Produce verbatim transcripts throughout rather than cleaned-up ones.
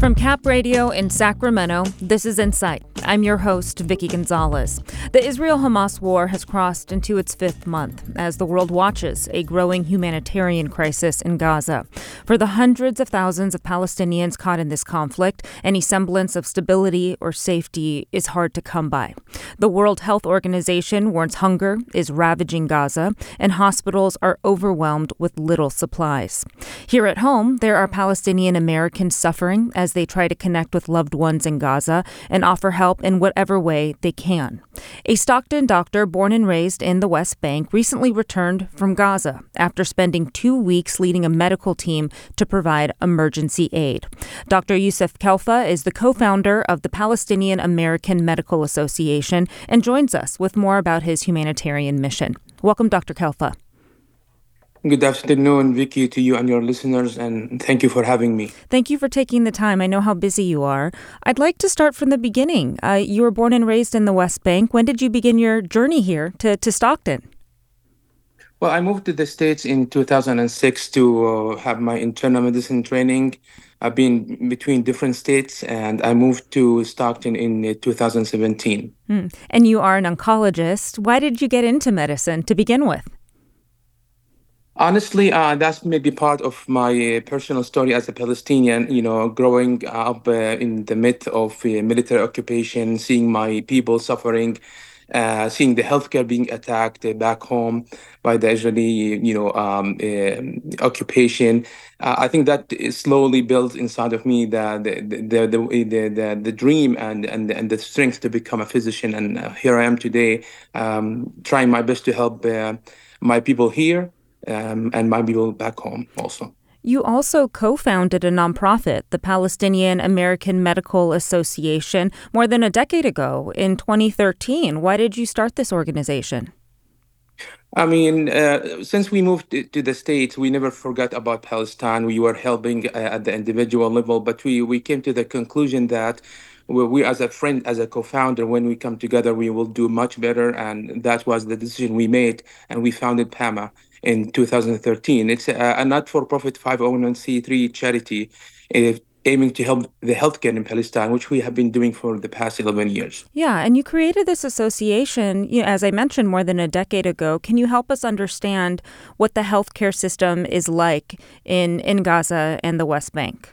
From Cap Radio in Sacramento, this is Insight. I'm your host, Vicky Gonzalez. The Israel-Hamas war has crossed into its fifth month as the world watches a growing humanitarian crisis in Gaza. For the hundreds of thousands of Palestinians caught in this conflict, any semblance of stability or safety is hard to come by. The World Health Organization warns hunger is ravaging Gaza, and hospitals are overwhelmed with little supplies. Here at home, there are Palestinian Americans suffering as they try to connect with loved ones in Gaza and offer help in whatever way they can. A Stockton doctor born and raised in the West Bank recently returned from Gaza after spending two weeks leading a medical team to provide emergency aid. Doctor Youssef Khalfa is the co-founder of the Palestinian American Medical Association and joins us with more about his humanitarian mission. Welcome, Doctor Khalfa. Good afternoon, Vicky, to you and your listeners, and thank you for having me. Thank you for taking the time. I know how busy you are. I'd like to start from the beginning. Uh, you were born and raised in the West Bank. When did you begin your journey here to, to Stockton? Well, I moved to the States in two thousand six to uh, have my internal medicine training. I've been between different states, and I moved to Stockton in uh, two thousand seventeen. Hmm. And you are an oncologist. Why did you get into medicine to begin with? Honestly, uh, that's maybe part of my uh, personal story as a Palestinian, you know, growing up uh, in the midst of uh, military occupation, seeing my people suffering, uh, seeing the healthcare being attacked uh, back home by the Israeli, you know, um, uh, occupation. Uh, I think that is slowly built inside of me the the the the the, the, the dream and, and and the strength to become a physician. And uh, here I am today, um, trying my best to help uh, my people here. Um, and my people back home also. You also co-founded a nonprofit, the Palestinian American Medical Association, more than a decade ago in twenty thirteen. Why did you start this organization? I mean, uh, since we moved to, to the States, we never forgot about Palestine. We were helping uh, at the individual level, but we, we came to the conclusion that we, we, as a friend, as a co-founder, when we come together, we will do much better. And that was the decision we made. And we founded PAMA in two thousand thirteen. It's a, a not-for-profit five oh one c three charity uh, aiming to help the healthcare in Palestine, which we have been doing for the past eleven years. Yeah, and you created this association, you know, as I mentioned, more than a decade ago. Can you help us understand what the healthcare system is like in, in Gaza and the West Bank?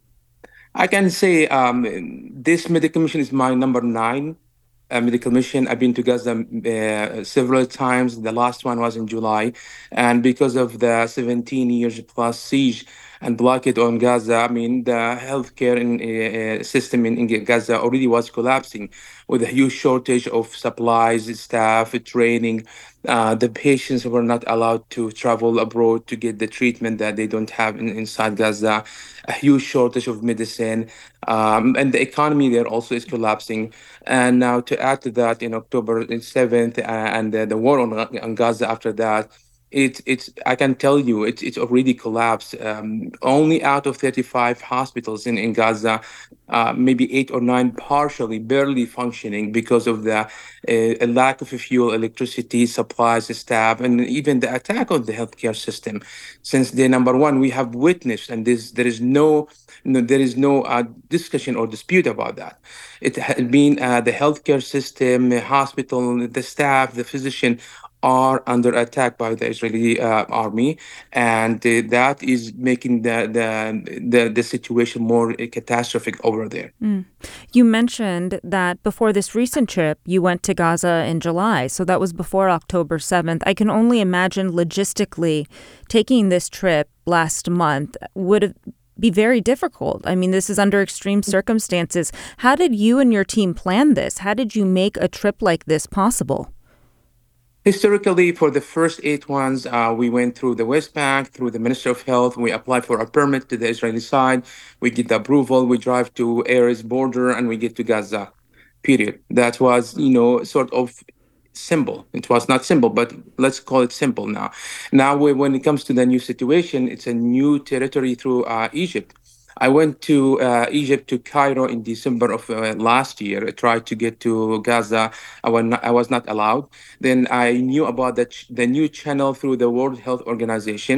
I can say um, this medical mission is my number nine uh, medical mission. I've been to Gaza uh, several times. The last one was in July. And because of the seventeen years plus siege and blockade on Gaza, I mean, the healthcare in, uh, system in, in Gaza already was collapsing with a huge shortage of supplies, staff, training. Uh, the patients were not allowed to travel abroad to get the treatment that they don't have in, inside Gaza, a huge shortage of medicine, um, and the economy there also is collapsing. And now to add to that, in October seventh, uh, and uh, the war on, on Gaza after that, It's it's I can tell you it's it's already collapsed. Um, only out of thirty-five hospitals in in Gaza, uh, maybe eight or nine partially, barely functioning because of the uh, a lack of fuel, electricity, supplies, staff, and even the attack on the healthcare system. Since day number one, we have witnessed, and this there is no, no there is no uh, discussion or dispute about that. It has been uh, the healthcare system, the hospital, the staff, the physician are under attack by the Israeli uh, army, and uh, that is making the, the the the situation more uh, catastrophic over there. Mm. You mentioned that before this recent trip, you went to Gaza in July, so that was before October seventh. I can only imagine logistically taking this trip last month would be very difficult. I mean, this is under extreme circumstances. How did you and your team plan this? How did you make a trip like this possible? Historically, for the first eight ones, uh, we went through the West Bank, through the Ministry of Health. We applied for a permit to the Israeli side. We get the approval. We drive to Erez border, and we get to Gaza, period. That was, you know, sort of simple. It was not simple, but let's call it simple now. Now, when it comes to the new situation, it's a new territory through uh, Egypt. I went to uh, Egypt, to Cairo in December of uh, last year. I tried to get to Gaza. I was not, I was not allowed. Then I knew about the, ch- the new channel through the World Health Organization.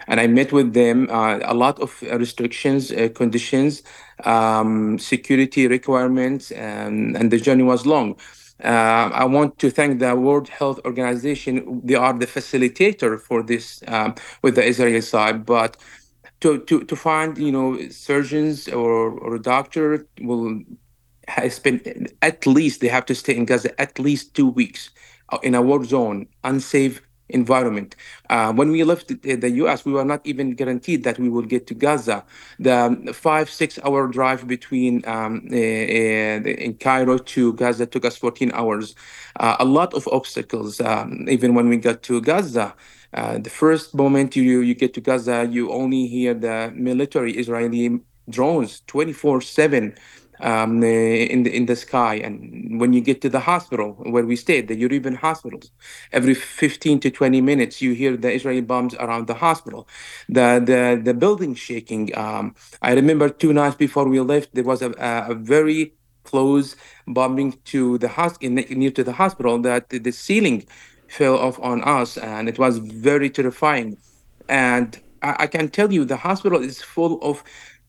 and I met with them. Uh, a lot of uh, restrictions, uh, conditions, um, security requirements, and, and the journey was long. Uh, I want to thank the World Health Organization. They are the facilitator for this um, with the Israeli side, but to, to, to find you know surgeons or, or a doctor will has been at least they have to stay in Gaza at least two weeks uh, in a war zone, unsafe environment. Uh, when we left the the U S, we were not even guaranteed that we will get to Gaza. The um, five six hour drive between um, uh, uh, in Cairo to Gaza took us fourteen hours. Uh, a lot of obstacles. Um, even when we got to Gaza. Uh, the first moment you you get to Gaza, you only hear the military Israeli drones twenty-four seven um, uh, in the in the sky. And when you get to the hospital where we stayed, the European hospitals, every fifteen to twenty minutes you hear the Israeli bombs around the hospital. The the the building shaking. Um, I remember two nights before we left, there was a, a, a very close bombing to the house in, near to the hospital that the, the ceiling fell off on us, and it was very terrifying. And I, I can tell you, the hospital is full of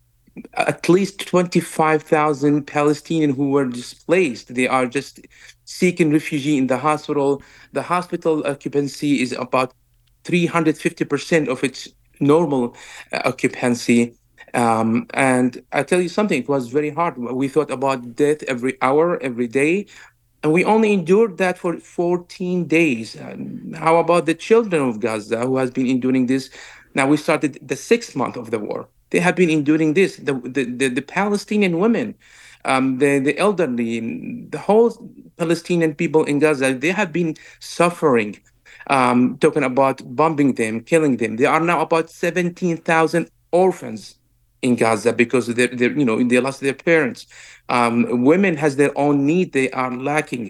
at least twenty-five thousand Palestinians who were displaced. They are just seeking refugee in the hospital. The hospital occupancy is about three hundred fifty percent of its normal uh, occupancy. Um, and I tell you something, it was very hard. We thought about death every hour, every day, and we only endured that for fourteen days. And how about the children of Gaza who has been enduring this? Now we started the sixth month of the war. They have been enduring this. The the, the, the Palestinian women, um, the, the elderly, the whole Palestinian people in Gaza, they have been suffering. Um, talking about bombing them, killing them. There are now about seventeen thousand orphans in Gaza because they're, they're you know they lost their parents. Um, women has their own need; they are lacking.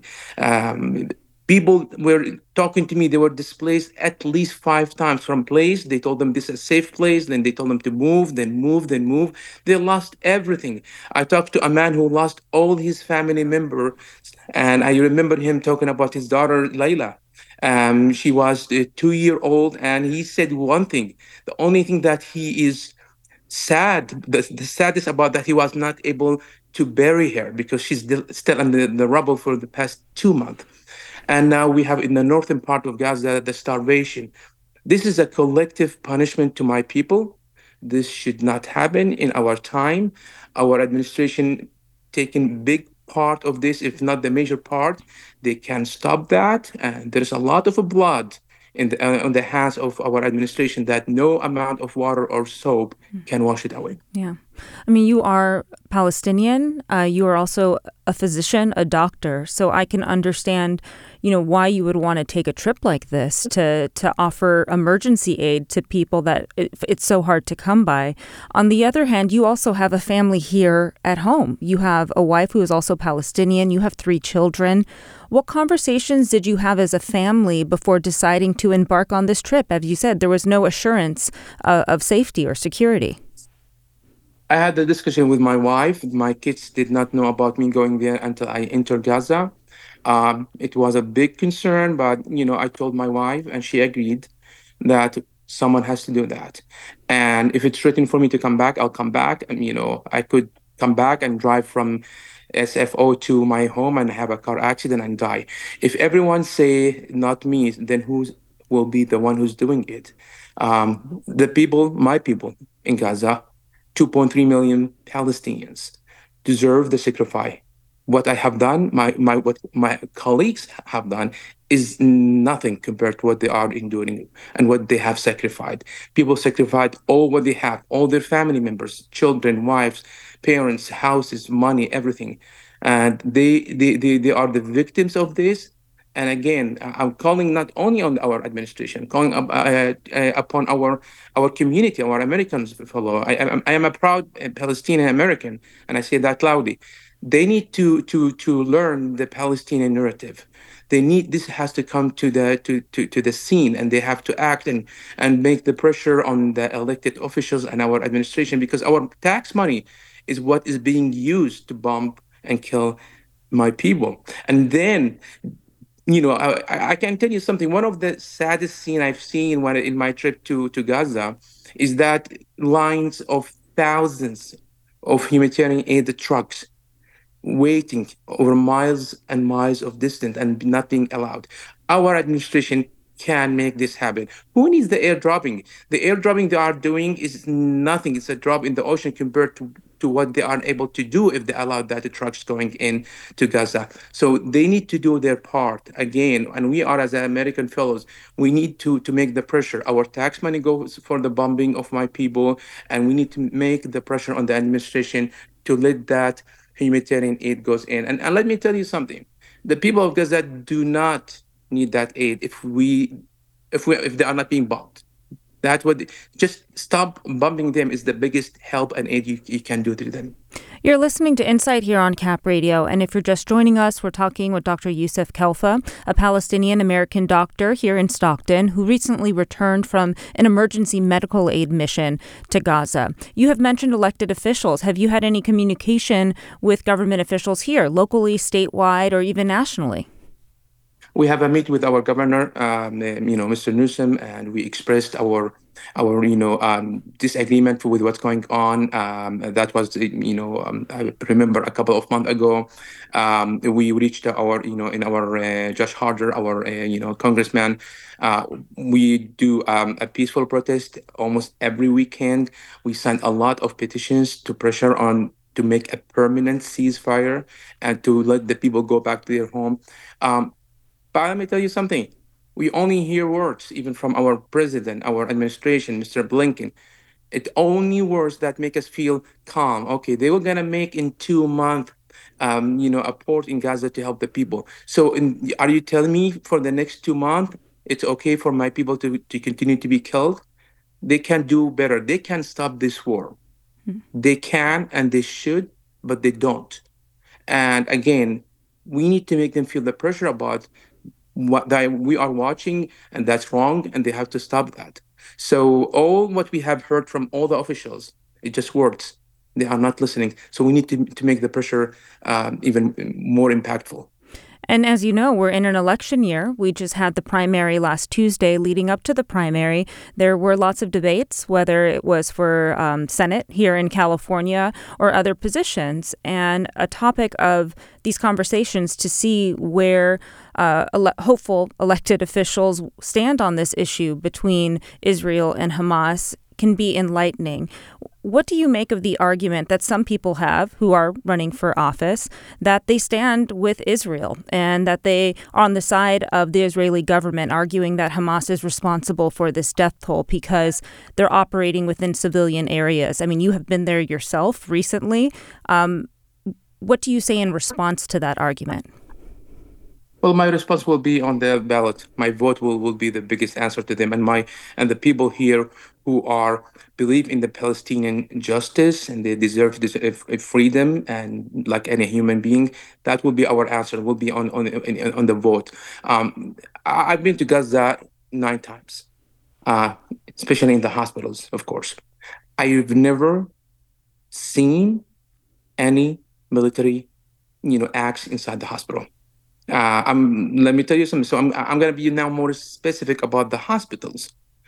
Um, people were talking to me; they were displaced at least five times from place. They told them this is a safe place, then they told them to move, then move, then move. They lost everything. I talked to a man who lost all his family members, and I remember him talking about his daughter Layla. Um, she was uh, two year old, and he said one thing: the only thing that he is sad the, the saddest about that he was not able to bury her because she's still, still in the, the rubble for the past two months. And now we have in the northern part of Gaza the starvation. This is a collective punishment to my people. This should not happen in our time. Our administration taking big part of this, if not the major part. They can stop that. And there's a lot of blood in the, uh, on the hands of our administration that no amount of water or soap can wash it away. Yeah. I mean, you are Palestinian. Uh, you are also a physician, a doctor. So I can understand, you know, why you would want to take a trip like this to to offer emergency aid to people that it, it's so hard to come by. On the other hand, you also have a family here at home. You have a wife who is also Palestinian. You have three children. What conversations did you have as a family before deciding to embark on this trip? As you said, there was no assurance uh, of safety or security. I had the discussion with my wife. My kids did not know about me going there until I entered Gaza. Um, it was a big concern, but you know, I told my wife, and she agreed that someone has to do that. And if it's written for me to come back, I'll come back. And you know, I could come back and drive from S F O to my home and have a car accident and die. If everyone say not me, then who will be the one who's doing it? Um, the people, my people in Gaza, two point three million Palestinians deserve the sacrifice. What I have done, my, my what my colleagues have done, is nothing compared to what they are enduring and what they have sacrificed. People sacrificed all what they have, all their family members, children, wives, parents, houses, money, everything. And they they, they, they are the victims of this. And again, I- I'm calling not only on our administration, calling up, uh, uh, upon our our community, our Americans fellow. I, I, I am a proud uh, Palestinian American, and I say that loudly. They need to to to learn the Palestinian narrative. They need this has to come to the to, to, to the scene, and they have to act and and make the pressure on the elected officials and our administration because our tax money is what is being used to bomb and kill my people. And then you know, I, I I can tell you something. One of the saddest scene I've seen when in my trip to to Gaza is that lines of thousands of humanitarian aid trucks waiting over miles and miles of distance and not being allowed. Our administration can make this happen. Who needs the airdropping? The airdropping they are doing is nothing. It's a drop in the ocean compared to, to what they are able to do if they allow that the trucks going in to Gaza. So they need to do their part again. And we are as American fellows, we need to to make the pressure. Our tax money goes for the bombing of my people, and we need to make the pressure on the administration to let that humanitarian aid goes in. And, and let me tell you something. The people of Gaza do not need that aid if we if we if they are not being bombed. That would just stop bombing them is the biggest help and aid you, you can do to them. You're listening to Insight here on Cap Radio, and if you're just joining us, we're talking with Doctor Youssef Kelfa, a Palestinian-American doctor here in Stockton who recently returned from an emergency medical aid mission to Gaza. You have mentioned elected officials. Have you had any communication with government officials here, locally, statewide, or even nationally? We have a meet with our governor, um, you know, Mister Newsom, and we expressed our our you know um, disagreement with what's going on. Um, that was you know um, I remember a couple of months ago, um, we reached our you know in our uh, Josh Harder, our uh, you know congressman. Uh, we do um, a peaceful protest almost every weekend. We send a lot of petitions to pressure on to make a permanent ceasefire and to let the people go back to their home. Um, but let me tell you something. We only hear words, even from our president, our administration, Mister Blinken. It only words that make us feel calm. Okay, they were gonna make in two months, um, you know, a port in Gaza to help the people. So, in, are you telling me for the next two months it's okay for my people to to continue to be killed? They can do better. They can stop this war. They can and they should, but they don't. And again, we need to make them feel the pressure about what that we are watching, and that's wrong, and they have to stop that. So all what we have heard from all the officials, it just works. They are not listening. So we need to to make the pressure um, even more impactful. And as you know, we're in an election year. We just had the primary last Tuesday. Leading up to the primary, there were lots of debates, whether it was for um, Senate here in California or other positions. And a topic of these conversations to see where uh, ele- hopeful elected officials stand on this issue between Israel and Hamas can be enlightening. What do you make of the argument that some people have who are running for office that they stand with Israel and that they are on the side of the Israeli government, arguing that Hamas is responsible for this death toll because they're operating within civilian areas? I mean, you have been there yourself recently. Um, what do you say in response to that argument? Well, my response will be on the ballot. My vote will, will be the biggest answer to them, and my and the people here who are believe in the Palestinian justice and they deserve this uh, f- uh, freedom and like any human being. That will be our answer. Will be on on on, on the vote. Um, I- I've been to Gaza nine times, uh, especially in the hospitals, of course. I've never seen any military, you know, acts inside the hospital. Uh, I'm, let me tell you something. So I'm, I'm going to be now more specific about the hospitals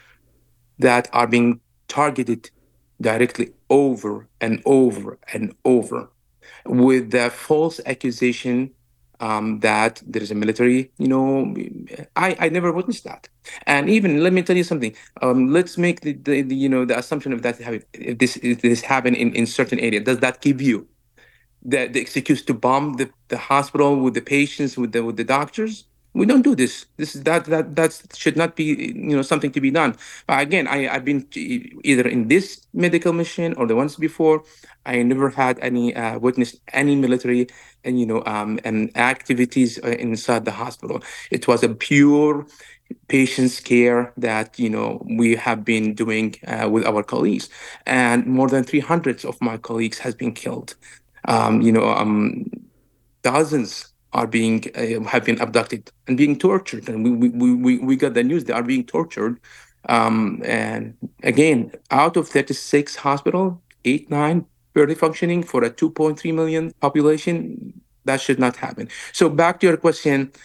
that are being targeted directly over and over and over with the false accusation um, that there is a military, you know, I, I never witnessed that. And even, let me tell you something. Um, let's make the, the, the, you know, the assumption of that having, if this, if this happen in, in certain area, does that give you the, the excuse to bomb the, the hospital with the patients, with the with the doctors? We don't do this. This is that that that should not be you know something to be done. But again, I I've been to e- either in this medical mission or the ones before. I never had any uh, witnessed any military and you know um and activities uh, inside the hospital. It was a pure patient's care that you know we have been doing uh, with our colleagues, and more than three hundred of my colleagues has been killed. Um, you know, um, dozens are being uh, have been abducted and being tortured, and we we, we we we got the news they are being tortured. Um, and again, out of thirty-six hospital, eight nine barely functioning for a two point three million population. That should not happen. So back to your question,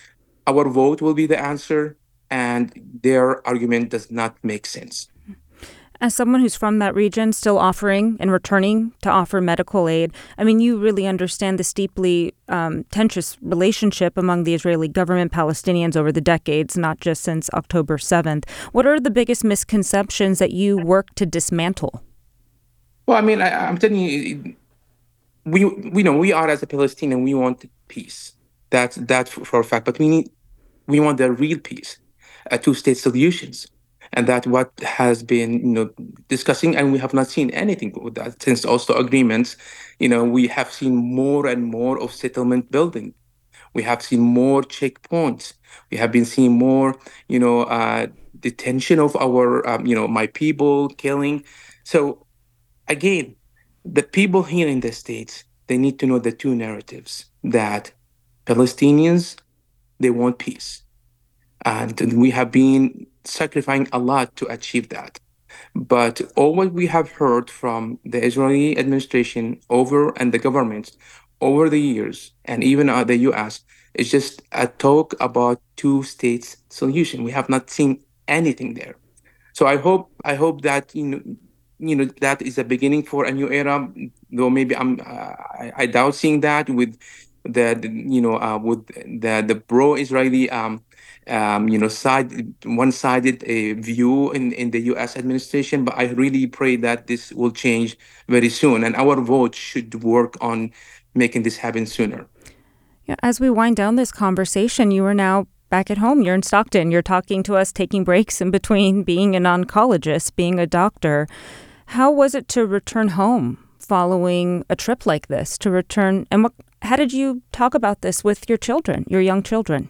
our vote will be the answer, and their argument does not make sense. As someone who's from that region, still offering and returning to offer medical aid, I mean, you really understand this deeply um, tenuous relationship among the Israeli government, Palestinians over the decades, not just since October seventh. What are the biggest misconceptions that you work to dismantle? Well, I mean, I, I'm telling you, we we know we are as a Palestinian, we want peace. That's that's for a fact. But we need we want the real peace, uh, two-state solutions, and that's what has been you know discussing, and we have not seen anything with that since Oslo agreements. You know, we have seen more and more of settlement building. We have seen more checkpoints. We have been seeing more, you know, uh, detention of our, um, you know, my people, killing. So again, the people here in the States, they need to know the two narratives that Palestinians, they want peace. And we have been sacrificing a lot to achieve that. But all what we have heard from the Israeli administration over and the governments over the years, and even uh, the U S, is just a talk about two states solution. We have not seen anything there. So I hope I hope that you know you know that is a beginning for a new era. Though maybe I'm uh, I, I doubt seeing that with the, the you know uh, with the the pro-Israeli um, um, you know side one-sided uh, view in in the U S administration. But I really pray that this will change very soon, and our vote should work on making this happen sooner. Yeah, as we wind down this conversation, you are now back at home. You're in Stockton. You're talking to us, taking breaks in between being an oncologist, being a doctor. How was it to return home following a trip like this? To return, and what? How did you talk about this with your children, your young children?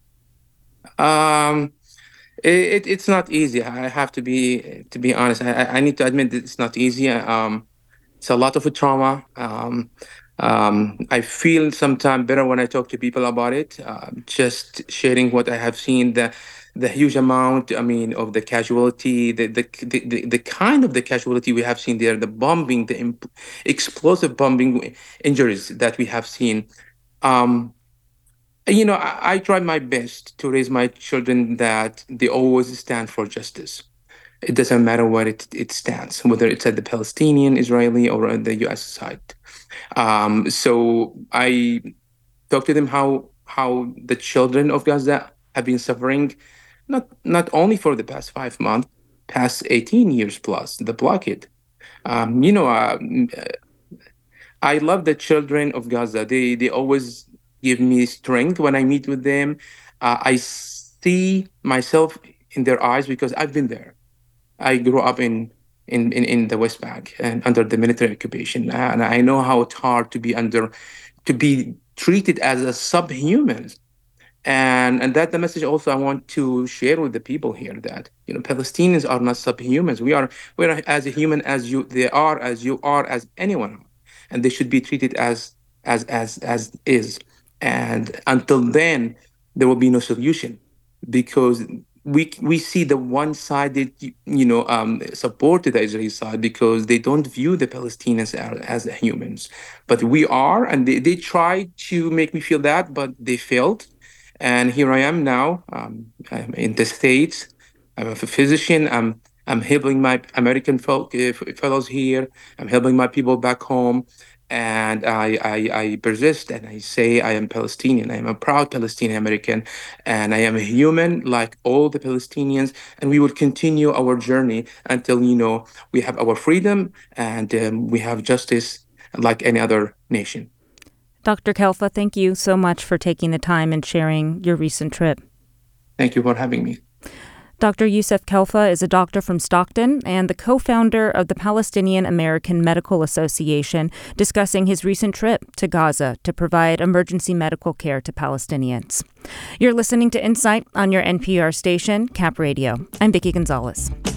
Um, it, it's not easy. I have to be to be honest. I, I need to admit that it's not easy. Um, it's a lot of a trauma. Um, um, I feel sometimes better when I talk to people about it. Uh, just sharing what I have seen, the the huge amount. I mean, of the casualty, the the the, the, the kind of the casualty we have seen there, the bombing, the imp- explosive bombing injuries that we have seen. Um, you know, I, I try my best to raise my children that they always stand for justice. It doesn't matter what it, it stands, whether it's at the Palestinian, Israeli, or on the U S side. Um, so I talk to them how how the children of Gaza have been suffering, not not only for the past five months, past eighteen years plus the blockade. Um, you know, uh, I love the children of Gaza. They they always give me strength when I meet with them. Uh, I see myself in their eyes because I've been there. I grew up in in, in, in the West Bank and under the military occupation, and I know how it's hard to be under, to be treated as a subhuman. And and that's the message also I want to share with the people here, that you know Palestinians are not subhumans. We are we are as human as you they are, as you are, as anyone, and they should be treated as as as as is. And until then, there will be no solution, because we we see the one-sided you know um, support to the Israeli side, because they don't view the Palestinians as, as humans, but we are, and they, they tried to make me feel that, but they failed. And here I am now. Um, I'm in the States. I'm a physician. I'm I'm helping my American folk, uh, fellows here. I'm helping my people back home, and I, I I persist and I say I am Palestinian. I am a proud Palestinian American, and I am a human like all the Palestinians. And we will continue our journey until you know we have our freedom and um, we have justice like any other nation. Doctor Khalfa, thank you so much for taking the time and sharing your recent trip. Thank you for having me. Doctor Youssef Khalfa is a doctor from Stockton and the co-founder of the Palestinian American Medical Association, discussing his recent trip to Gaza to provide emergency medical care to Palestinians. You're listening to Insight on your N P R station, Cap Radio. I'm Vicki Gonzalez.